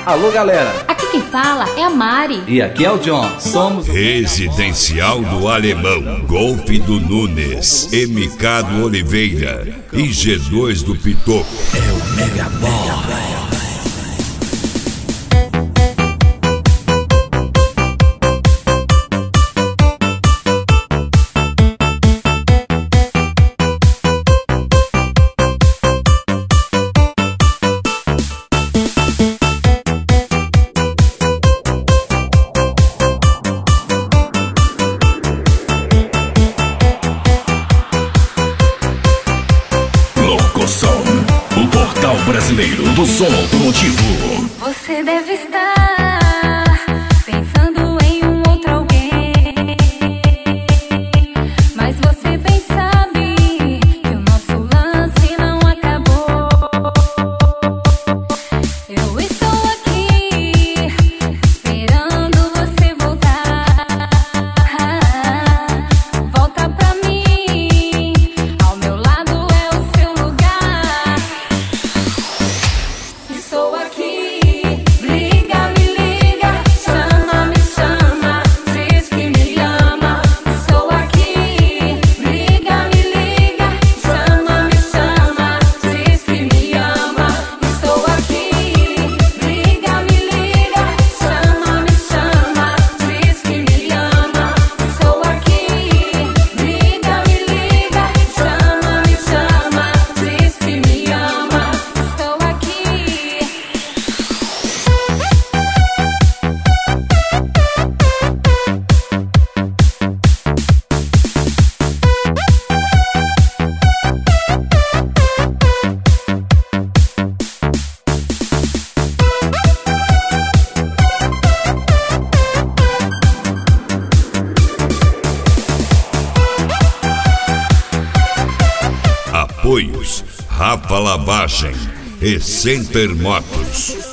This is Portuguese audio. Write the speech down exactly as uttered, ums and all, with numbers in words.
Alô, galera. Aqui quem fala é a Mari. E aqui é o John. Somos Residencial do Alemão, Golf do Nunes, M K do Oliveira e G dois do Pitoco. É o Mega Boy. O portal brasileiro do som automotivo. Você deve estar pensando em um outro alguém, mas você bem sabe que o nosso lance não acabou. Eu estou aqui esperando você voltar. Volta pra mim, ao meu lado é o seu lugar. Estou aqui, liga, me liga, chama, me chama, diz que me ama. Estou aqui, liga, me liga, chama, me chama, diz que me ama. Estou aqui, liga, me liga, chama, me chama, diz que me ama. Estou aqui, liga, me liga, chama, me chama, diz que me ama. Estou aqui. Apoios: Rafa Lavagem e Center Motos.